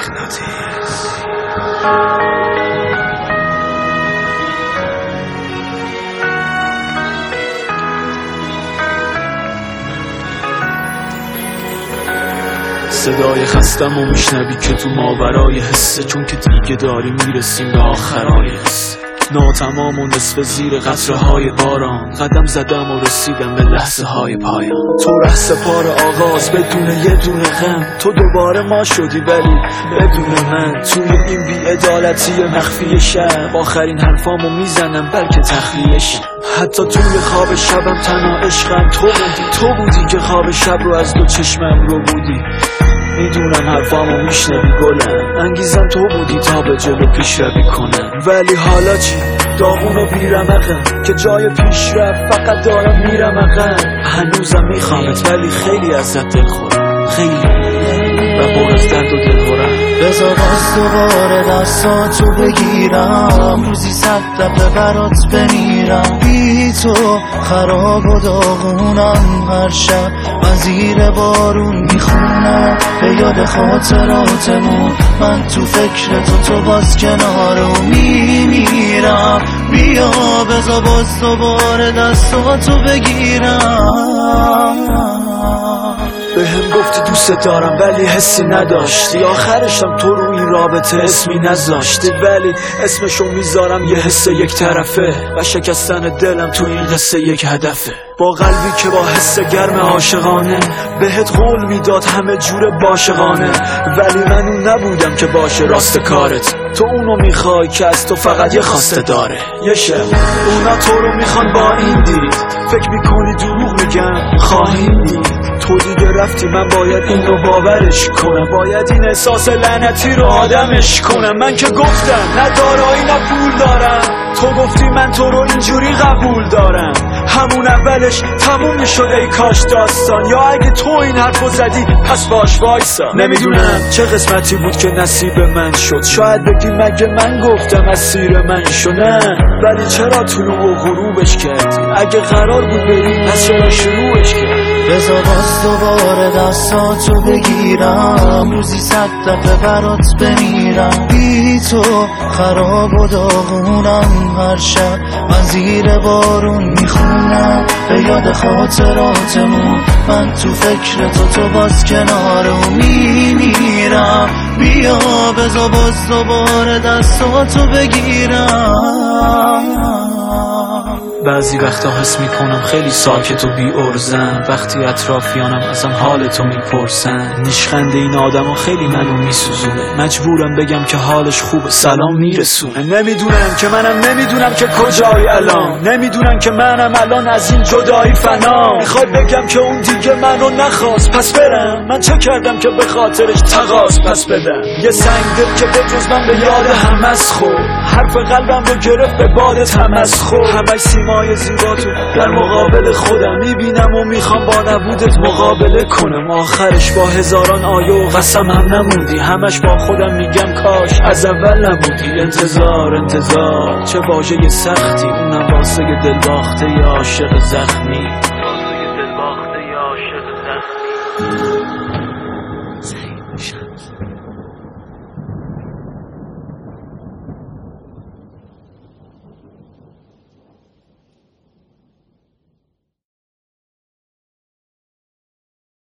مغناطیس. صدای خستم و میشنوی که تو ماورای حسه، چون که دیگه داری میرسیم به آخرای حسه. ناتمام و نصف زیر قطره های باران، قدم زدم و رسیدم به لحظه های پایان. تو ره سپار آغاز بدون یه دونه غم، تو دوباره ما شدی ولی بدون من. توی این بی‌عدالتی مخفی شب، آخرین حرفامو میزنم بلکه تخلیه‌شم. حتی توی خواب شبم تنها عشقم تو بودی که خواب شب رو از دو چشمم رو بودی. میدونم حرفامو میشنوی گلم، انگیزم تو بودی تا به جلو پیشروی کنم. ولی حالا چی؟ داغون و بیرمقم که جای پیشرفت فقط دارم میرم عقب. هنوزم میخوامت ولی خیلی ازت دلخورم، خیلی و پر از درد و دلخورم. بذار باز دوباره دستاتو بگیرم، روزی 100 دفعه برات بمیرم. بی تو خراب و داغونم، هر شب من زیر بارون میخونم به یاد خاطراتمون. من تو فکر تو باز کنارو میمیرم. بیا بذار باز دوباره دستاتو بگیرم. به هم گفتی دوست دارم ولی حسی نداشتی، آخرشم تو رو این رابطه اسمی نذاشتی. ولی اسمشو میذارم یه حس یک طرفه و شکستن دلم تو این قصه یک هدفه. با قلبی که با حس گرم عاشقانه بهت قول میداد همه جور باشقانه، ولی من اون نبودم که باشه راست کارت. تو اونو میخوای که از تو فقط یه خواسته داره. یه شب اونا تو رو میخوان با این دید، فکر میکنی دروغ میگم خواهیم دید. تو دیگه رفتی من باید این رو باورش کنم، باید این احساس لعنتی رو آدمش کنم. من که گفتم نه دارایی نه پول دارم، تو گفتی من تو رو اینجوری قبول دارم. همون اولش تموم میشد ای کاش داستان، یا اگه تو این حرفو زدی پس باش وایسا. نمیدونم چه قسمتی بود که نصیب من شد، شاید بگی مگه من گفتم اسیر من شو. نه ولی چرا طلوع و غروبش کردی؟ اگه قرار بود بری پس چرا شروعش کردی؟ بذار باز دوباره دستاتو بگیرم، روزی 100 دفعه برات بمیرم. بی تو خراب و داغونم، هر شب من زیر بارون میخونم به یاد خاطراتمون. من تو فکر تو باز کنارو میمیرم. بیا بذار باز دوباره دستاتو بگیرم. بعضی وقتا حس میکنم خیلی ساکت و بی ارزم، وقتی اطرافیانم ازم حالتو میپرسن. نیشخند این آدمو خیلی منو میسوزونه، مجبورم بگم که حالش خوبه سلام میرسونه. نمیدونم که منم نمیدونم که کجایی الان، نمیدونم که منم الان از این جدایی فنا. میخوای بگم که اون دیگه منو نخواست پس برم؟ من چه کردم که به خاطرش تقاض پس بدم؟ یه سنگ دل که به جز من به یاد هم از خود، حرف قلبم رو گرفت به باد تمسخر. همش سیمای زیبا تو در مقابل خودم میبینم و میخوام با نبودت مقابله کنم. آخرش با هزاران آیه و قسم هم نموندی، همش با خودم میگم کاش از اول نبودی. انتظار چه واژه سختی، اونم واسه دلباخته یا عاشق زخمی.